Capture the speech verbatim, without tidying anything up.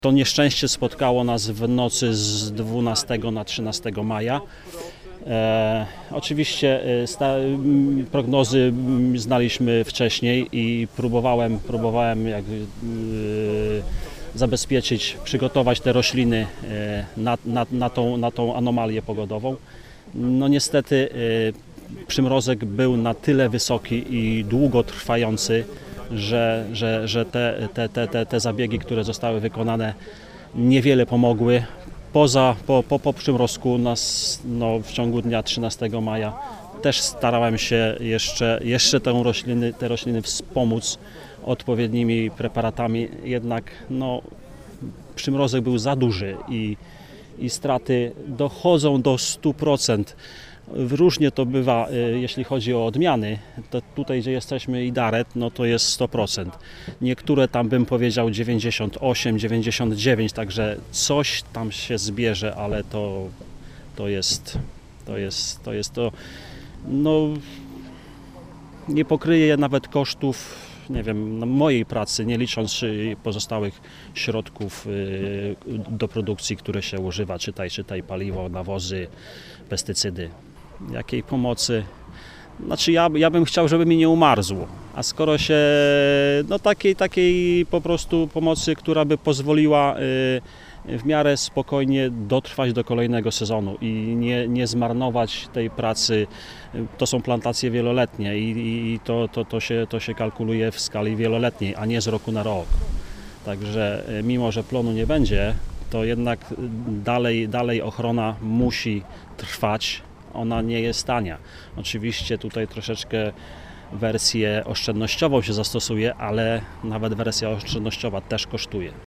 To nieszczęście spotkało nas w nocy z dwunastego na trzynastego maja. E, oczywiście sta, prognozy znaliśmy wcześniej i próbowałem, próbowałem jak, e, zabezpieczyć, przygotować te rośliny e, na, na, na, tą, na tą anomalię pogodową. No niestety e, przymrozek był na tyle wysoki i długotrwający, że, że, że te, te, te, te, te zabiegi, które zostały wykonane, niewiele pomogły. Poza, po, po, po przymrozku nas, no, w ciągu dnia trzynastego maja też starałem się jeszcze, jeszcze tę rośliny, te rośliny wspomóc odpowiednimi preparatami, jednak no, przymrozek był za duży i, i straty dochodzą do stu procent. Różnie to bywa, jeśli chodzi o odmiany. To tutaj, gdzie jesteśmy i Daret, no to jest sto procent. Niektóre tam bym powiedział dziewięćdziesiąt osiem, dziewięćdziesiąt dziewięć, także coś tam się zbierze, ale to, to jest to jest to jest to no nie pokryje nawet kosztów, nie wiem, mojej pracy, nie licząc pozostałych środków do produkcji, które się używa, czytaj, czytaj paliwo, nawozy, pestycydy. Jakiej pomocy? Znaczy ja, ja bym chciał, żeby mi nie umarzło, a skoro się, no takiej, takiej po prostu pomocy, która by pozwoliła w miarę spokojnie dotrwać do kolejnego sezonu i nie, nie zmarnować tej pracy. To są plantacje wieloletnie i, i to, to, to, się, to się kalkuluje w skali wieloletniej, a nie z roku na rok. Także mimo, że plonu nie będzie, to jednak dalej, dalej ochrona musi trwać. Ona nie jest tania. Oczywiście tutaj troszeczkę wersję oszczędnościową się zastosuje, ale nawet wersja oszczędnościowa też kosztuje.